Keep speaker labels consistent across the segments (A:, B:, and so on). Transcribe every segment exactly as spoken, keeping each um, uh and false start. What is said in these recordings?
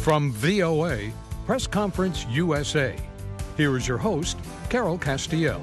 A: From V O A, Press Conference U S A, here is your host, Carol Castiel.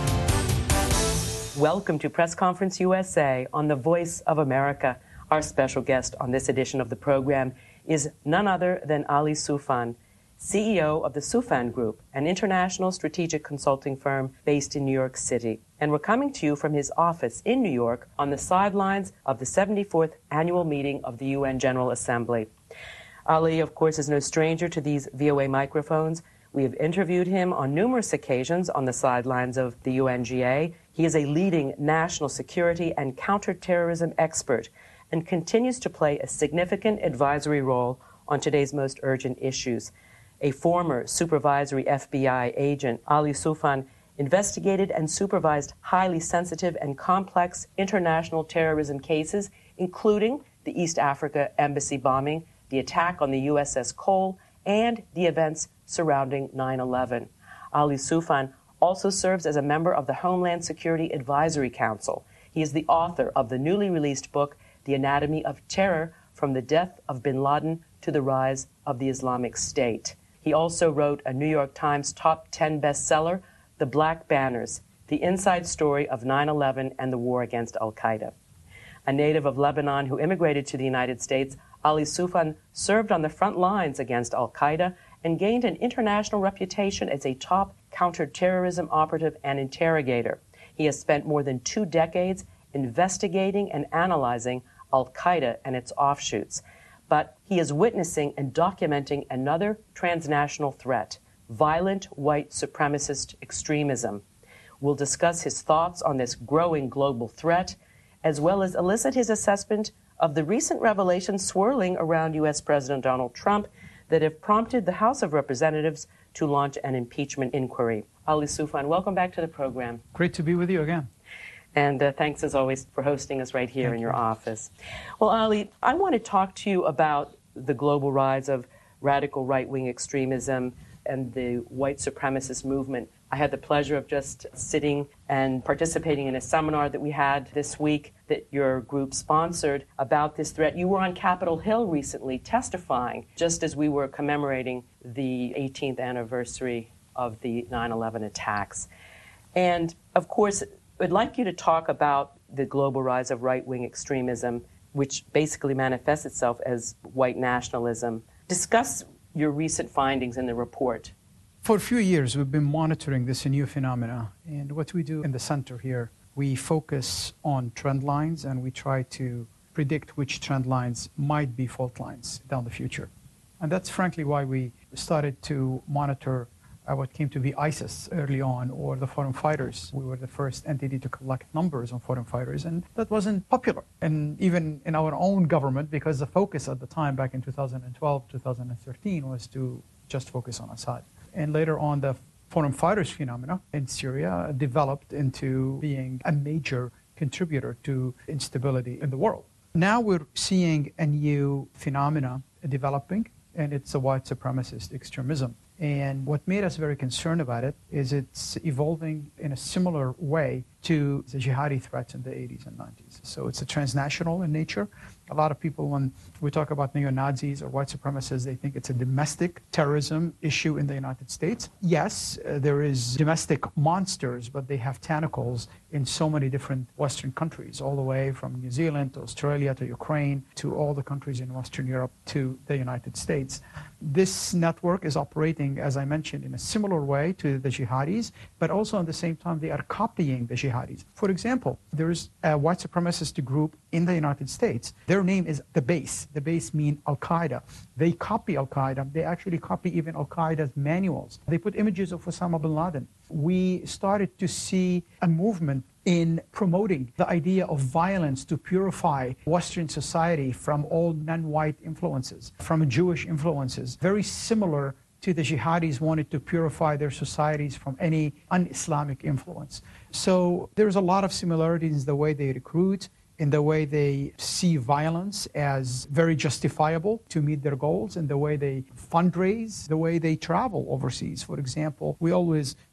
B: Welcome to Press Conference U S A on the Voice of America. Our special guest on this edition of the program is none other than Ali Soufan, C E O of the Soufan Group, an international strategic consulting firm based in New York City. And we're coming to you from his office in New York on the sidelines of the seventy-fourth annual meeting of the U N General Assembly. Ali, of course, is no stranger to these V O A microphones. We have interviewed him on numerous occasions on the sidelines of the U N G A. He is a leading national security and counterterrorism expert and continues to play a significant advisory role on today's most urgent issues. A former supervisory F B I agent, Ali Soufan, investigated and supervised highly sensitive and complex international terrorism cases, including the East Africa embassy bombing, the attack on the U S S Cole, and the events surrounding nine eleven. Ali Soufan also serves as a member of the Homeland Security Advisory Council. He is the author of the newly released book, The Anatomy of Terror, From the Death of Bin Laden to the Rise of the Islamic State. He also wrote a New York Times top ten bestseller, The Black Banners, The Inside Story of nine eleven and the War Against Al-Qaeda. A native of Lebanon who immigrated to the United States, Ali Soufan served on the front lines against Al-Qaeda and gained an international reputation as a top counterterrorism operative and interrogator. He has spent more than two decades investigating and analyzing Al-Qaeda and its offshoots. But he is witnessing and documenting another transnational threat, violent white supremacist extremism. We'll discuss his thoughts on this growing global threat, as well as elicit his assessment of the recent revelations swirling around U S President Donald Trump that have prompted the House of Representatives to launch an impeachment inquiry. Ali Soufan, welcome back to the program.
C: Great to be with you again.
B: And uh, thanks, as always, for hosting us right here
C: Thank
B: in your
C: you.
B: office. Well, Ali, I want to talk to you about the global rise of radical right-wing extremism and the white supremacist movement. I had the pleasure of just sitting and participating in a seminar that we had this week that your group sponsored about this threat. You were on Capitol Hill recently testifying, just as we were commemorating the eighteenth anniversary of the nine eleven attacks. And, of course, I'd like you to talk about the global rise of right-wing extremism, which basically manifests itself as white nationalism. Discuss your recent findings in the report.
C: For a few years, we've been monitoring this new phenomena. And what we do in the center here, we focus on trend lines and we try to predict which trend lines might be fault lines down the future. And that's frankly why we started to monitor Uh, what came to be ISIS early on, or the foreign fighters. We were the first entity to collect numbers on foreign fighters, and that wasn't popular. And even in our own government, because the focus at the time, back in two thousand twelve, two thousand thirteen, was to just focus on Assad. And later on, the foreign fighters phenomena in Syria developed into being a major contributor to instability in the world. Now we're seeing a new phenomena developing, and it's a white supremacist extremism. And what made us very concerned about it is it's evolving in a similar way to the jihadi threats in the eighties and nineties. So it's a transnational in nature. A lot of people, when we talk about neo-Nazis or white supremacists, they think it's a domestic terrorism issue in the United States. Yes, uh, there is domestic monsters, but they have tentacles in so many different Western countries, all the way from New Zealand to Australia to Ukraine to all the countries in Western Europe to the United States. This network is operating, as I mentioned, in a similar way to the jihadis, but also at the same time they are copying the jihadis. For example, there is a white supremacist group in the United States. Their name is the Base. The Base mean Al-Qaeda. They copy Al-Qaeda. They actually copy even Al-Qaeda's manuals. They put images of Osama bin Laden. We started to see a movement in promoting the idea of violence to purify Western society from all non-white influences, from Jewish influences, very similar to the jihadis wanted to purify their societies from any un-Islamic influence. So there's a lot of similarities in the way they recruit, in the way they see violence as very justifiable to meet their goals, in the way they fundraise, the way they travel overseas. For example, we always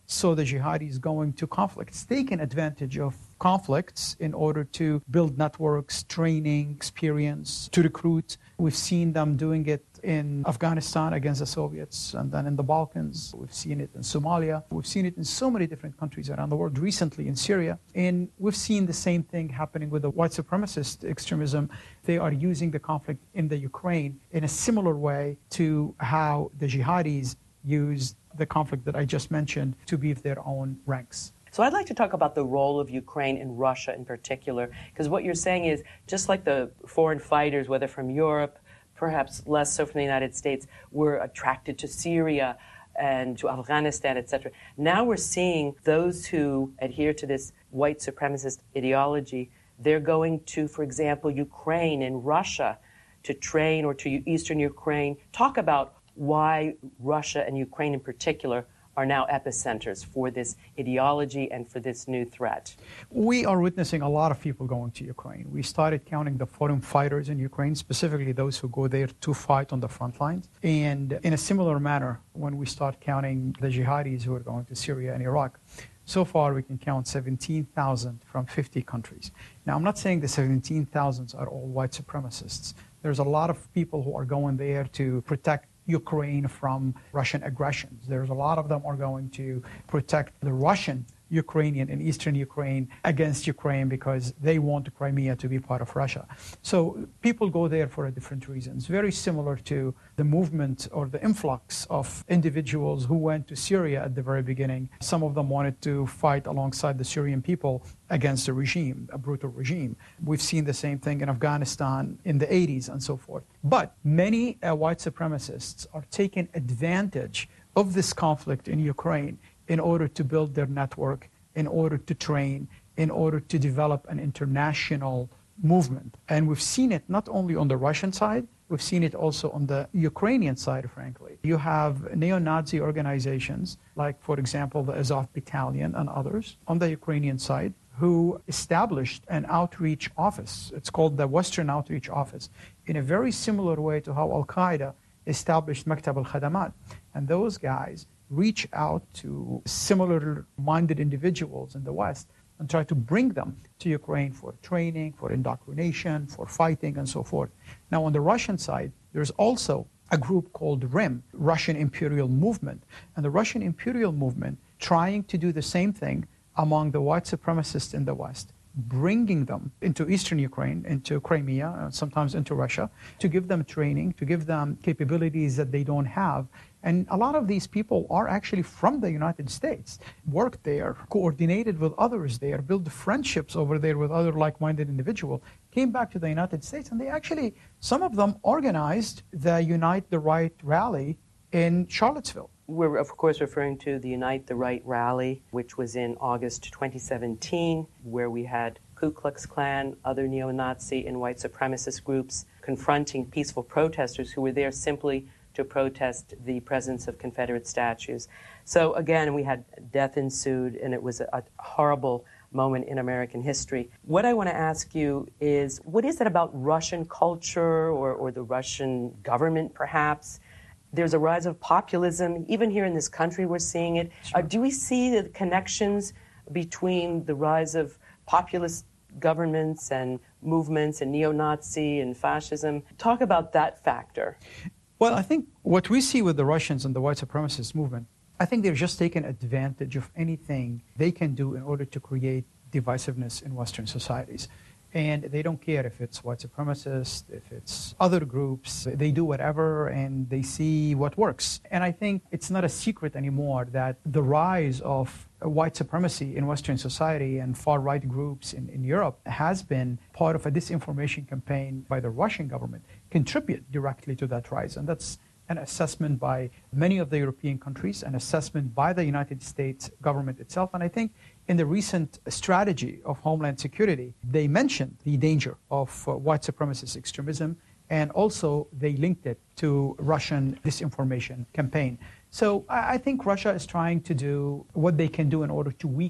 C: saw the jihadis going to conflicts, taking advantage of conflicts in order to build networks, training, experience, to recruit. We've seen them doing it in Afghanistan against the Soviets, and then in the Balkans. We've seen it in Somalia. We've seen it in so many different countries around the world, recently in Syria. And we've seen the same thing happening with the white supremacist extremism. They are using the conflict in the Ukraine in a similar way to how the jihadis used the conflict that I just mentioned to beef their own ranks.
B: So I'd like to talk about the role of Ukraine and Russia in particular, because what you're saying is just like the foreign fighters, whether from Europe, perhaps less so from the United States, were attracted to Syria and to Afghanistan, et cetera. Now we're seeing those who adhere to this white supremacist ideology, they're going to, for example, Ukraine and Russia to train, or to eastern Ukraine. Talk about why Russia and Ukraine in particular are now epicenters for this ideology and for this new threat.
C: We are witnessing a lot of people going to Ukraine. We started counting the foreign fighters in Ukraine, specifically those who go there to fight on the front lines. And in a similar manner, when we start counting the jihadis who are going to Syria and Iraq, so far we can count seventeen thousand from fifty countries. Now, I'm not saying the seventeen thousand are all white supremacists. There's a lot of people who are going there to protect Ukraine from Russian aggressions. There's a lot of them are going to protect the Russian Ukrainian and Eastern Ukraine against Ukraine because they want Crimea to be part of Russia. So people go there for different reasons, very similar to the movement or the influx of individuals who went to Syria at the very beginning. Some of them wanted to fight alongside the Syrian people against a regime, a brutal regime. We've seen the same thing in Afghanistan in the eighties and so forth. But many uh, white supremacists are taking advantage of this conflict in Ukraine in order to build their network, in order to train, in order to develop an international movement. And we've seen it not only on the Russian side, we've seen it also on the Ukrainian side, frankly. You have neo-Nazi organizations, like, for example, the Azov Battalion and others on the Ukrainian side, who established an outreach office. It's called the Western Outreach Office, in a very similar way to how Al-Qaeda established Maktab al-Khadamat. And those guys reach out to similar-minded individuals in the West and try to bring them to Ukraine for training, for indoctrination, for fighting, and so forth. Now, on the Russian side, there's also a group called R I M, Russian Imperial Movement. And the Russian Imperial Movement trying to do the same thing among the white supremacists in the West, bringing them into eastern Ukraine, into Crimea, and sometimes into Russia, to give them training, to give them capabilities that they don't have. And a lot of these people are actually from the United States, worked there, coordinated with others there, built friendships over there with other like-minded individuals, came back to the United States, and they actually, some of them organized the Unite the Right rally in Charlottesville.
B: We're, of course, referring to the Unite the Right rally, which was in August twenty seventeen, where we had Ku Klux Klan, other neo-Nazi and white supremacist groups confronting peaceful protesters who were there simply to protest the presence of Confederate statues. So again, we had death ensued, and it was a, a horrible moment in American history. What I want to ask you is, what is it about Russian culture or, or the Russian government, perhaps? There's a rise of populism. Even here in this country, we're seeing it. Sure. Uh, do we see the connections between the rise of populist governments and movements and neo-Nazi and fascism? Talk about that factor.
C: Well, I think what we see with the Russians and the white supremacist movement, I think they're just taking advantage of anything they can do in order to create divisiveness in Western societies. And they don't care if it's white supremacists, if it's other groups. They do whatever, and they see what works. And I think it's not a secret anymore that the rise of white supremacy in Western society and far-right groups in, in Europe has been part of a disinformation campaign by the Russian government, contribute directly to that rise. And that's an assessment by many of the European countries, an assessment by the United States government itself. And I think in the recent strategy of Homeland Security, they mentioned the danger of uh, white supremacist extremism, and also they linked it to Russian disinformation campaign. So I, I think Russia is trying to do what they can do in order to weaken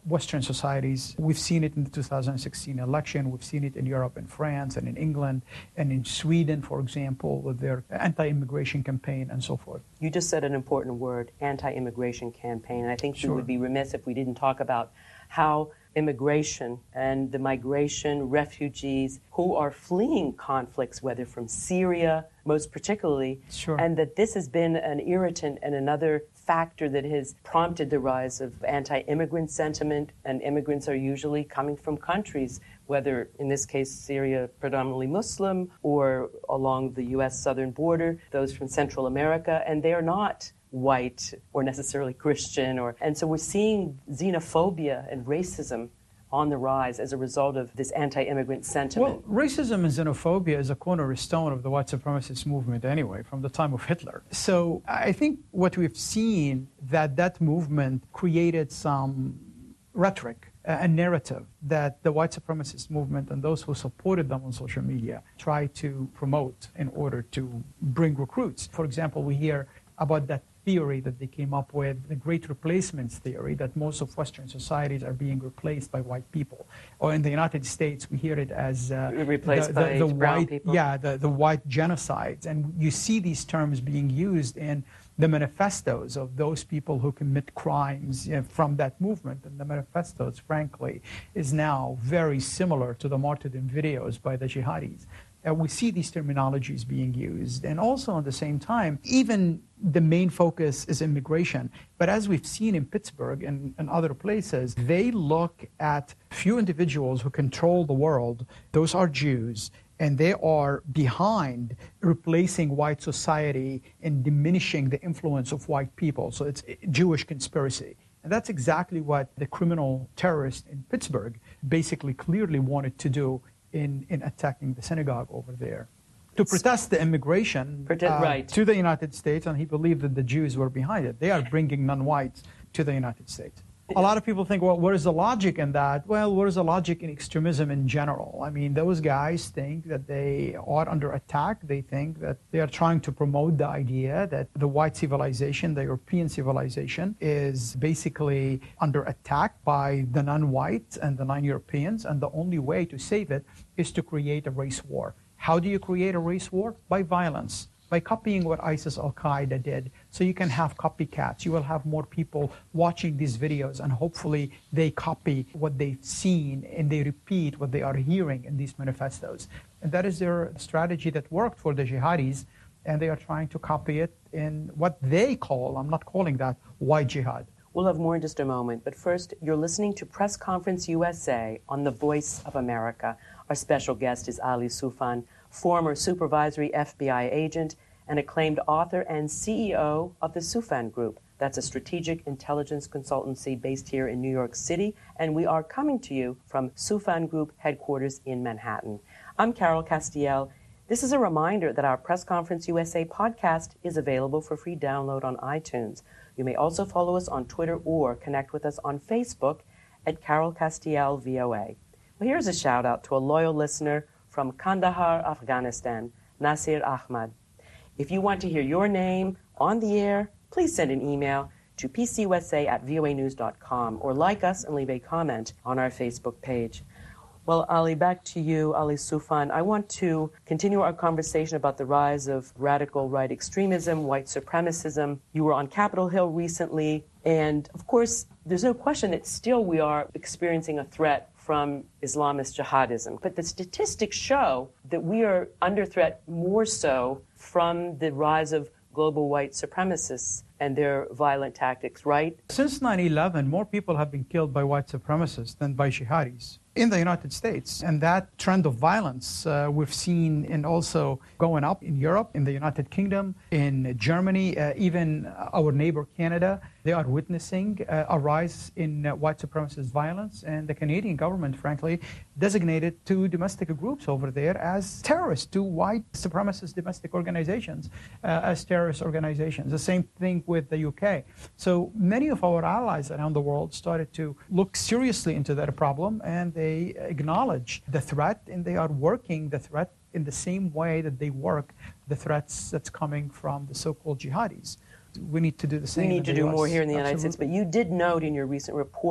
C: Western societies. We've seen it in the two thousand sixteen election. We've seen it in Europe and France and in England and in Sweden, for example, with their anti-immigration campaign and so forth.
B: You just said an important word, anti-immigration campaign. And I think
C: Sure.
B: we would be remiss if we didn't talk about how immigration and the migration, refugees who are fleeing conflicts, whether from Syria, most particularly,
C: Sure.
B: and that this has been an irritant and another factor that has prompted the rise of anti-immigrant sentiment, and immigrants are usually coming from countries, whether in this case Syria predominantly Muslim or along the U S southern border, those from Central America, and they are not white or necessarily Christian, or and so we're seeing xenophobia and racism on the rise as a result of this anti-immigrant sentiment.
C: Well, racism and xenophobia is a cornerstone of the white supremacist movement anyway, from the time of Hitler. So I think what we've seen, that that movement created some rhetoric, a narrative that the white supremacist movement and those who supported them on social media try to promote in order to bring recruits. For example, we hear about that theory that they came up with, the great replacements theory, that most of Western societies are being replaced by white people. Or in the United States, we hear it as uh,
B: replaced
C: the, the,
B: by
C: the
B: brown
C: white,
B: people.
C: yeah, the, the white genocides. And you see these terms being used in the manifestos of those people who commit crimes, you know, from that movement. And the manifestos, frankly, is now very similar to the martyrdom videos by the jihadis. Uh, we see these terminologies being used. And also at the same time, even the main focus is immigration. But as we've seen in Pittsburgh and, and other places, they look at few individuals who control the world. Those are Jews. And they are behind replacing white society and diminishing the influence of white people. So it's a Jewish conspiracy. And that's exactly what the criminal terrorist in Pittsburgh basically clearly wanted to do in, in attacking the synagogue over there. To protest the immigration
B: Prote-
C: uh,
B: right.
C: to the United States, and he believed that the Jews were behind it. They are bringing non-whites to the United States. A lot of people think, well, where is the logic in that? Well, where is the logic in extremism in general? I mean, those guys think that they are under attack. They think that they are trying to promote the idea that the white civilization, the European civilization, is basically under attack by the non-whites and the non-Europeans, and the only way to save it is to create a race war. How do you create a race war? By violence. By copying what ISIS, Al-Qaeda did. So you can have copycats. You will have more people watching these videos, and hopefully they copy what they've seen and they repeat what they are hearing in these manifestos. And that is their strategy that worked for the jihadis, and they are trying to copy it in what they call, I'm not calling that, white jihad.
B: We'll have more in just a moment, but first, you're listening to Press Conference U S A on the Voice of America. Our special guest is Ali Soufan, former supervisory F B I agent and acclaimed author and C E O of the Soufan Group. That's a strategic intelligence consultancy based here in New York City, and we are coming to you from Soufan Group headquarters in Manhattan. I'm Carol Castiel. This is a reminder that our Press Conference U S A podcast is available for free download on iTunes. You may also follow us on Twitter or connect with us on Facebook at Carol Castiel V O A. Well, here's a shout out to a loyal listener from Kandahar, Afghanistan, Nasir Ahmad. If you want to hear your name on the air, please send an email to p c u s a at v o a news dot com or like us and leave a comment on our Facebook page. Well, Ali, back to you, Ali Soufan. I want to continue our conversation about the rise of radical right extremism, white supremacism. You were on Capitol Hill recently, and of course, there's no question that still we are experiencing a threat from Islamist jihadism. But the statistics show that we are under threat more so from the rise of global white supremacists and their violent tactics, right?
C: Since nine eleven, more people have been killed by white supremacists than by jihadis in the United States. And that trend of violence uh, we've seen in also going up in Europe, in the United Kingdom, in Germany, uh, even our neighbor Canada. They are witnessing uh, a rise in uh, white supremacist violence. And the Canadian government, frankly, designated two domestic groups over there as terrorists, two white supremacist domestic organizations uh, as terrorist organizations. The same thing with the U K. So many of our allies around the world started to look seriously into that problem, and they acknowledge the threat, and they are working the threat in the same way that they work the threats that's coming from the so-called jihadis. We need to do the same.
B: We need
C: in
B: to
C: the
B: do
C: U S.
B: more here in the United
C: Absolutely.
B: States. But you did note in your recent report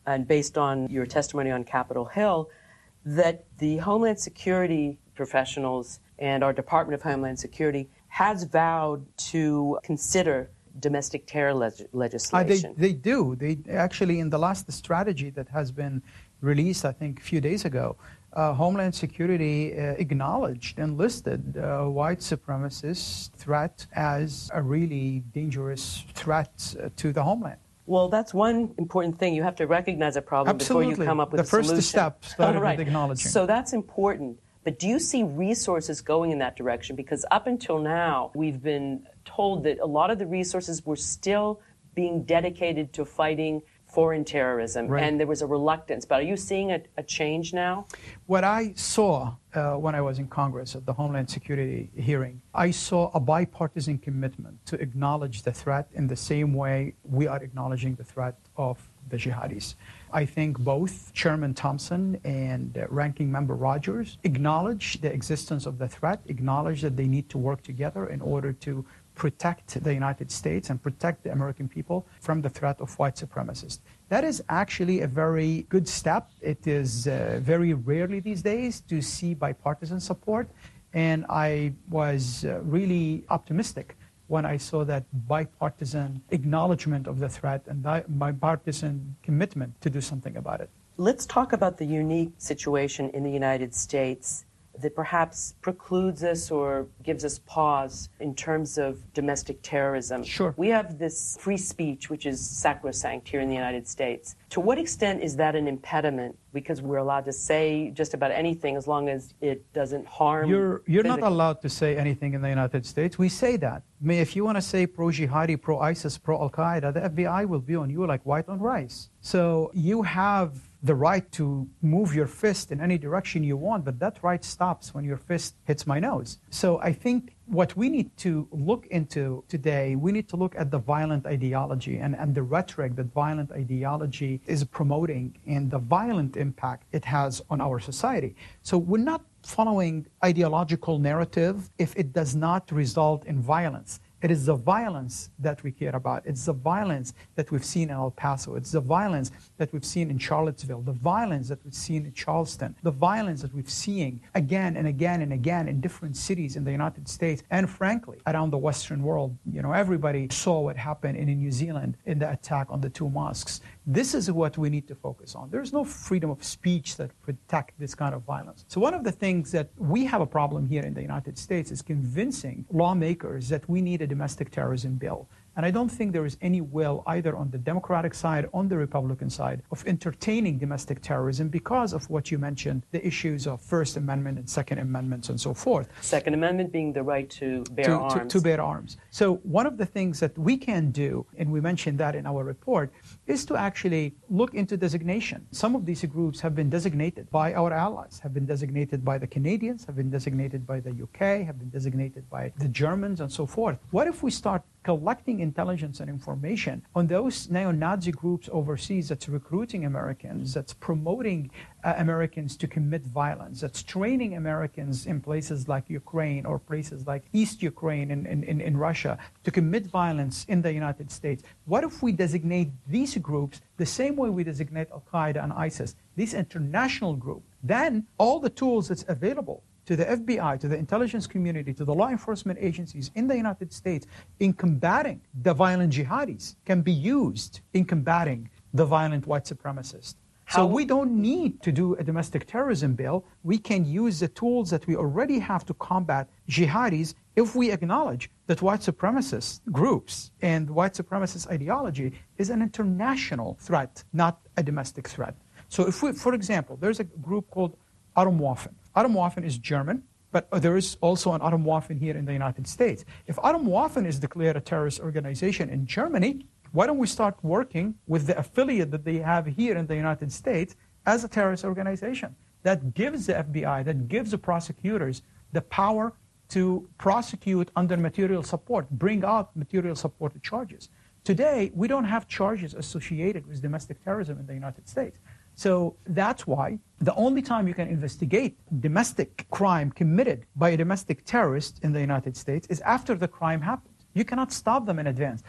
B: and based on your testimony on Capitol Hill, that the Homeland Security professionals and our Department of Homeland Security has vowed to consider domestic terror leg- legislation.
C: Uh, they, they do. They actually, in the last strategy that has been released, I think, a few days ago, uh, Homeland Security uh, acknowledged and listed uh, white supremacist threat as a really dangerous threat uh, to the homeland.
B: Well, that's one important thing. You have to recognize a problem
C: Absolutely.
B: before you come up with
C: the
B: a solution.
C: The first step started
B: right.
C: with acknowledging.
B: So that's important. But do you see resources going in that direction? Because up until now, we've been told that a lot of the resources were still being dedicated to fighting foreign terrorism,
C: right.
B: and there was a reluctance. But are you seeing a, a change now?
C: What I saw uh, when I was in Congress at the Homeland Security hearing, I saw a bipartisan commitment to acknowledge the threat in the same way we are acknowledging the threat of the jihadis. I think both Chairman Thompson and uh, Ranking Member Rogers acknowledge the existence of the threat, acknowledge that they need to work together in order to protect the United States and protect the American people from the threat of white supremacists. That is actually a very good step. It is uh, very rarely these days to see bipartisan support, and I was uh, really optimistic when I saw that bipartisan acknowledgement of the threat and bipartisan commitment to do something about it.
B: Let's talk about the unique situation in the United States that perhaps precludes us or gives us pause in terms of domestic terrorism.
C: Sure.
B: We have this free speech, which is sacrosanct here in the United States. To what extent is that an impediment? Because we're allowed to say just about anything as long as it doesn't harm.
C: You're, you're not
B: physically.
C: allowed to say anything in the United States. We say that. I mean, if you want to say pro-jihadi, pro-ISIS, pro-Al-Qaeda, the F B I will be on you like white on rice. So you have the right to move your fist in any direction you want, but that right stops when your fist hits my nose. So I think what we need to look into today, we need to look at the violent ideology and, and the rhetoric that violent ideology is promoting and the violent impact it has on our society. So we're not following ideological narrative if it does not result in violence. It is the violence that we care about. It's the violence that we've seen in El Paso. It's the violence that we've seen in Charlottesville, the violence that we've seen in Charleston, the violence that we've seen again and again and again in different cities in the United States and, frankly, around the Western world. You know, everybody saw what happened in New Zealand in the attack on the two mosques. This is what we need to focus on. There's no freedom of speech that protect this kind of violence. So one of the things that we have a problem here in the United States is convincing lawmakers that we need a domestic terrorism bill. And I don't think there is any will either on the Democratic side, on the Republican side, of entertaining domestic terrorism because of what you mentioned, the issues of First Amendment and Second Amendments and so forth.
B: Second Amendment being the right to bear
C: to,
B: arms.
C: To, to bear arms. So one of the things that we can do, and we mentioned that in our report, is to actually look into designation. Some of these groups have been designated by our allies, have been designated by the Canadians, have been designated by the U K, have been designated by the Germans and so forth. What if we start collecting intelligence and information on those neo-Nazi groups overseas that's recruiting Americans, that's promoting uh, Americans to commit violence, that's training Americans in places like Ukraine or places like East Ukraine in, in, in, in Russia to commit violence in the United States? What if we designate these groups the same way we designate Al-Qaeda and ISIS, this international group? Then all the tools that's available to the F B I, to the intelligence community, to the law enforcement agencies in the United States in combating the violent jihadis can be used in combating the violent white supremacists.
B: How?
C: So we don't need to do a domestic terrorism bill. We can use the tools that we already have to combat jihadis if we acknowledge that white supremacist groups and white supremacist ideology is an international threat, not a domestic threat. So if we, for example, there's a group called Atomwaffen. Atomwaffen is German, but there is also an Atomwaffen here in the United States. If Atomwaffen is declared a terrorist organization in Germany, why don't we start working with the affiliate that they have here in the United States as a terrorist organization? That gives the F B I, that gives the prosecutors the power to prosecute under material support, bring out material supported charges. Today, we don't have charges associated with domestic terrorism in the United States. So that's why the only time you can investigate domestic crime committed by a domestic terrorist in the United States is after the crime happened. You cannot stop them in advance.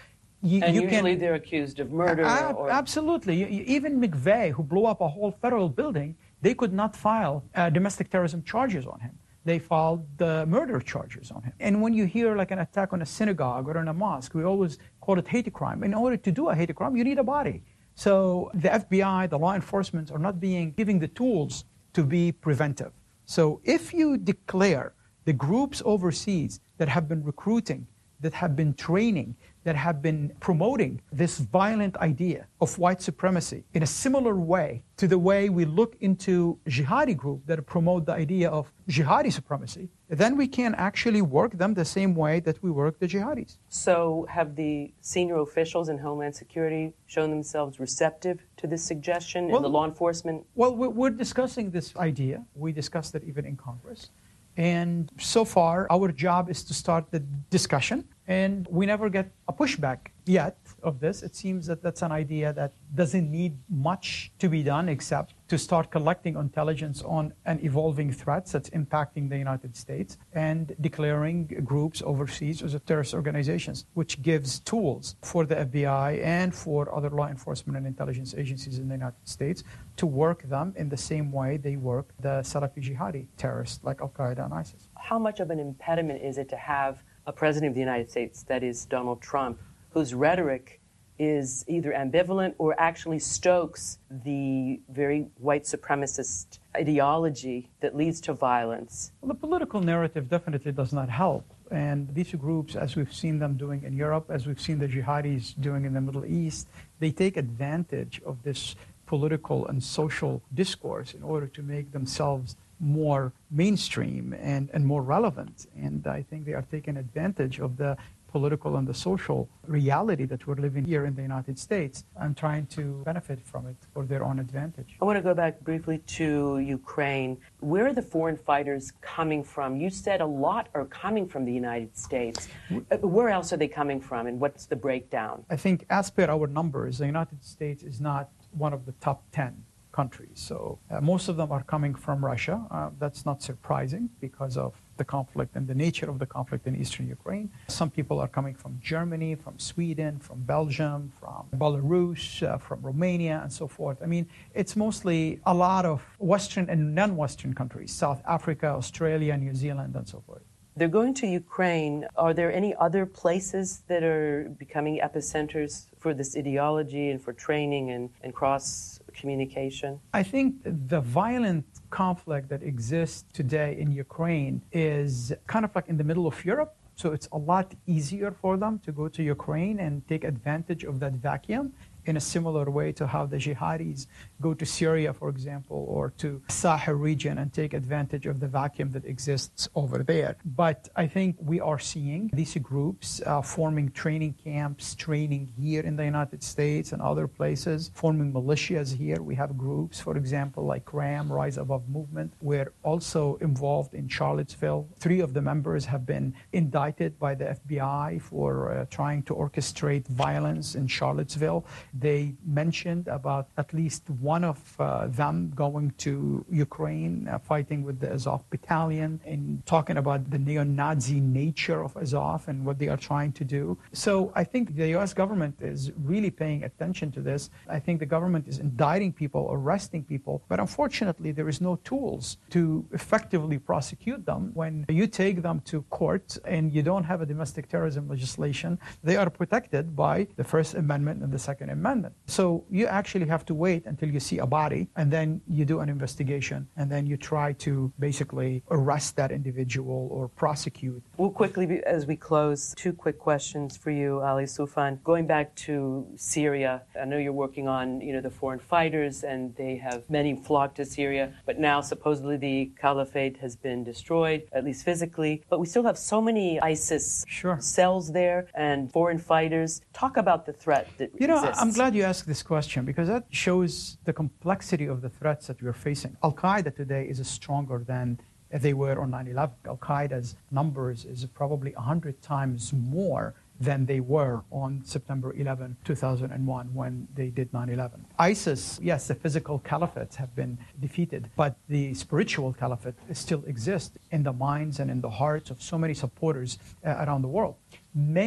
C: you,
B: and
C: you
B: usually
C: can,
B: they're accused of murder.
C: Ab-
B: or...
C: Absolutely. You, you, even McVeigh, who blew up a whole federal building, they could not file uh, domestic terrorism charges on him. They filed the murder charges on him. And when you hear like an attack on a synagogue or on a mosque, we always call it hate crime. In order to do a hate crime, you need a body. So the F B I, the law enforcement are not being given the tools to be preventive. So if you declare the groups overseas that have been recruiting, that have been training, that have been promoting this violent idea of white supremacy in a similar way to the way we look into jihadi groups that promote the idea of jihadi supremacy, then we can actually work them the same way that we work the jihadis.
B: So have the senior officials in Homeland Security shown themselves receptive to this suggestion
C: well,
B: in the law enforcement?
C: Well, we're discussing this idea. We discussed it even in Congress. And so far, our job is to start the discussion, and we never get a pushback yet of this. It seems that that's an idea that doesn't need much to be done except to start collecting intelligence on an evolving threats that's impacting the United States and declaring groups overseas as terrorist organizations, which gives tools for the F B I and for other law enforcement and intelligence agencies in the United States to work them in the same way they work the Salafi jihadi terrorists like Al-Qaeda and ISIS.
B: How much of an impediment is it to have a president of the United States, that is Donald Trump, whose rhetoric is either ambivalent or actually stokes the very white supremacist ideology that leads to violence?
C: Well, the political narrative definitely does not help. And these groups, as we've seen them doing in Europe, as we've seen the jihadis doing in the Middle East, they take advantage of this political and social discourse in order to make themselves more mainstream and, and more relevant. And I think they are taking advantage of the political and the social reality that we're living here in the United States and trying to benefit from it for their own advantage.
B: I want to go back briefly to Ukraine. Where are the foreign fighters coming from? You said a lot are coming from the United States. Where else are they coming from, and what's the breakdown?
C: I think as per our numbers, the United States is not one of the top ten countries. So uh, most of them are coming from Russia. Uh, that's not surprising because of the conflict and the nature of the conflict in eastern Ukraine. Some people are coming from Germany, from Sweden, from Belgium, from Belarus, uh, from Romania, and so forth. I mean, it's mostly a lot of Western and non-Western countries, South Africa, Australia, New Zealand, and so forth.
B: They're going to Ukraine. Are there any other places that are becoming epicenters for this ideology and for training and, and cross-communication?
C: I think the violent conflict that exists today in Ukraine is kind of like in the middle of Europe. So it's a lot easier for them to go to Ukraine and take advantage of that vacuum in a similar way to how the jihadis go to Syria, for example, or to Sahel region and take advantage of the vacuum that exists over there. But I think we are seeing these groups uh, forming training camps, training here in the United States and other places, forming militias here. We have groups, for example, like RAM, Rise Above Movement. We're also involved in Charlottesville. Three of the members have been indicted by the F B I for uh, trying to orchestrate violence in Charlottesville. They mentioned about at least one of uh, them going to Ukraine, uh, fighting with the Azov battalion, and talking about the neo-Nazi nature of Azov and what they are trying to do. So I think the U S government is really paying attention to this. I think the government is indicting people, arresting people, but unfortunately there is no tools to effectively prosecute them. When you take them to court and you don't have a domestic terrorism legislation, they are protected by the First Amendment and the Second Amendment. So you actually have to wait until you see a body, and then you do an investigation, and then you try to basically arrest that individual or prosecute.
B: We'll quickly, as we close, two quick questions for you, Ali Soufan. Going back to Syria, I know you're working on, you know, the foreign fighters, and they have many flocked to Syria, but now supposedly the caliphate has been destroyed, at least physically. But we still have so many ISIS
C: sure.
B: cells there and foreign fighters. Talk about the threat that
C: you know,
B: exists.
C: I'm glad you asked this question because that shows the complexity of the threats that we're facing. Al-Qaeda today is stronger than they were on nine eleven. Al-Qaeda's numbers is probably one hundred times more than they were on September eleventh, two thousand one when they did nine eleven. ISIS, yes, the physical caliphates have been defeated, but the spiritual caliphate still exists in the minds and in the hearts of so many supporters uh, around the world. Many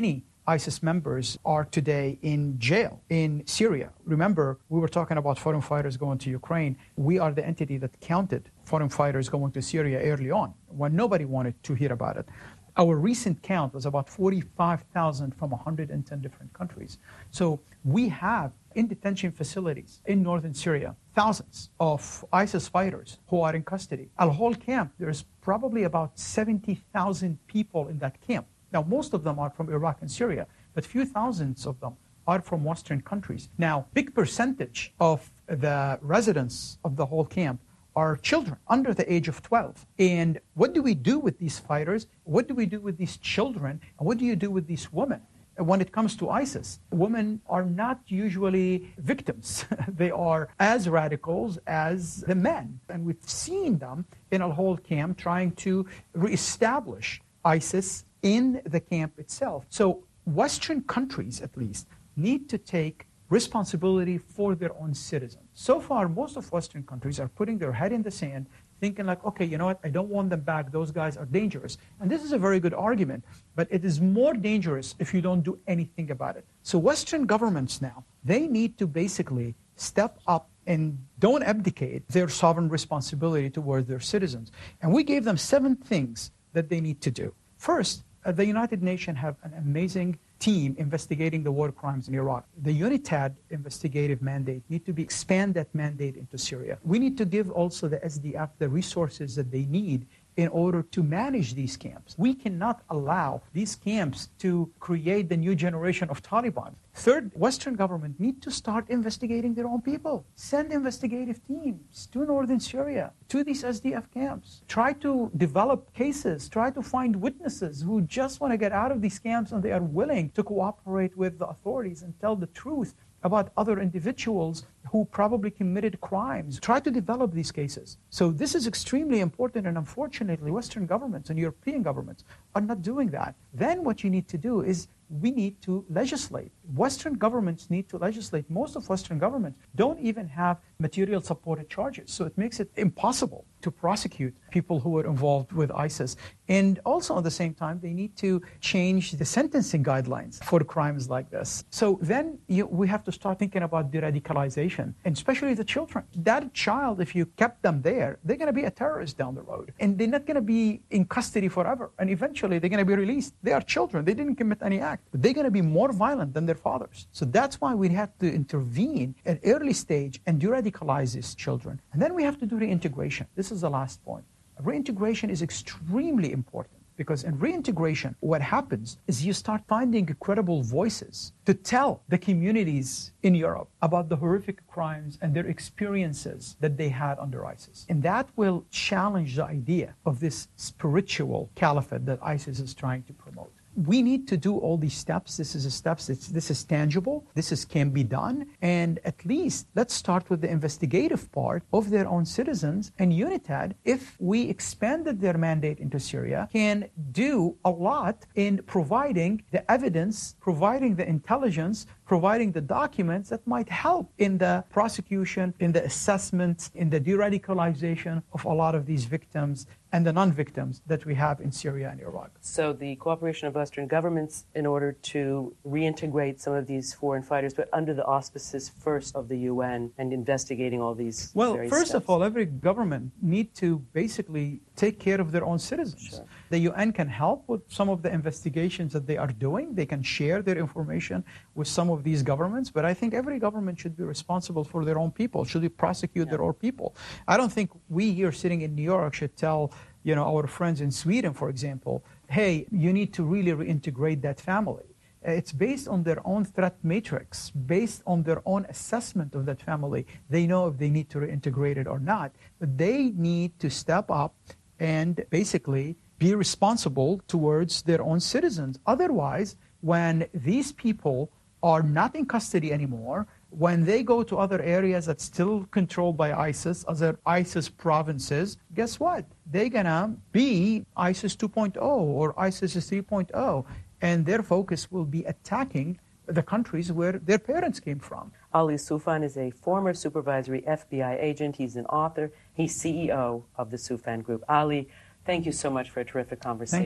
C: ISIS members are today in jail in Syria. Remember, we were talking about foreign fighters going to Ukraine. We are the entity that counted foreign fighters going to Syria early on, when nobody wanted to hear about it. Our recent count was about forty-five thousand from one hundred ten different countries. So we have in detention facilities in northern Syria, thousands of ISIS fighters who are in custody. Al-Hol camp, there's probably about seventy thousand people in that camp. Now, most of them are from Iraq and Syria, but few thousands of them are from Western countries. Now, big percentage of the residents of the whole camp are children under the age of twelve. And what do we do with these fighters? What do we do with these children? And what do you do with these women? When it comes to ISIS, women are not usually victims. They are as radicals as the men. And we've seen them in Al-Hol camp trying to reestablish ISIS in the camp itself. So Western countries, at least, need to take responsibility for their own citizens. So far, most of Western countries are putting their head in the sand, thinking like, okay, you know what, I don't want them back, those guys are dangerous. And this is a very good argument, but it is more dangerous if you don't do anything about it. So Western governments now, they need to basically step up and don't abdicate their sovereign responsibility towards their citizens. And we gave them seven things that they need to do. First, uh, the United Nations have an amazing team investigating the war crimes in Iraq. The UNITAD investigative mandate need to be expand that mandate into Syria. We need to give also the S D F the resources that they need in order to manage these camps. We cannot allow these camps to create the new generation of Taliban. Third, Western government need to start investigating their own people. Send investigative teams to northern Syria, to these S D F camps. Try to develop cases, try to find witnesses who just want to get out of these camps and they are willing to cooperate with the authorities and tell the truth about other individuals who probably committed crimes. Try to develop these cases. So this is extremely important, and unfortunately, Western governments and European governments are not doing that. Then what you need to do is we need to legislate. Western governments need to legislate. Most of Western governments don't even have material supported charges, so it makes it impossible to prosecute people who are involved with ISIS. And also at the same time, they need to change the sentencing guidelines for crimes like this. So then you, we have to start thinking about de-radicalization, and especially the children. That child, if you kept them there, they're going to be a terrorist down the road. And they're not going to be in custody forever. And eventually they're going to be released. They are children. They didn't commit any act. But they're going to be more violent than their fathers. So that's why we have to intervene at early stage and de-radicalize these children. And then we have to do reintegration. This is the last point. Reintegration is extremely important, because in reintegration, what happens is you start finding credible voices to tell the communities in Europe about the horrific crimes and their experiences that they had under ISIS. And that will challenge the idea of this spiritual caliphate that ISIS is trying to promote. We need to do all these steps. This is a steps. It's, this is tangible. This is can be done. And at least let's start with the investigative part of their own citizens. And UNITAD, if we expanded their mandate into Syria, can do a lot in providing the evidence, providing the intelligence, providing the documents that might help in the prosecution, in the assessment, in the de-radicalization of a lot of these victims and the non-victims that we have in Syria and Iraq.
B: So the cooperation of Western governments in order to reintegrate some of these foreign fighters, but under the auspices first of the U N and investigating all these
C: Well,
B: various
C: first
B: steps.
C: of all, every government need to basically take care of their own citizens.
B: Sure.
C: The U N can help with some of the investigations that they are doing. They can share their information with some of these governments, but I think every government should be responsible for their own people, should be prosecute
B: Yeah.
C: their own people. I don't think we here sitting in New York should tell you know, our friends in Sweden, for example, hey, you need to really reintegrate that family. It's based on their own threat matrix, based on their own assessment of that family. They know if they need to reintegrate it or not, but they need to step up and basically be responsible towards their own citizens. Otherwise, when these people are not in custody anymore, when they go to other areas that's still controlled by ISIS, other ISIS provinces, guess what? They're going to be ISIS two point oh or ISIS three point oh, and their focus will be attacking the countries where their parents came from.
B: Ali Soufan is a former supervisory F B I agent. He's an author. He's C E O of the Soufan Group. Ali, thank you so much for a terrific conversation.
C: Thank you.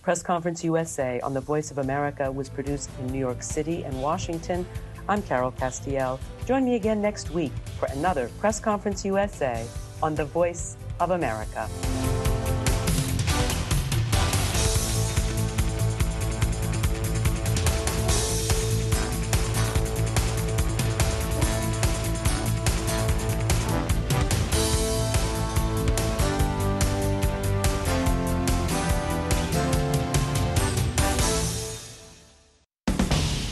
B: Press Conference U S A on the Voice of America was produced in New York City and Washington. I'm Carol Castiel. Join me again next week for another Press Conference U S A on the Voice of America.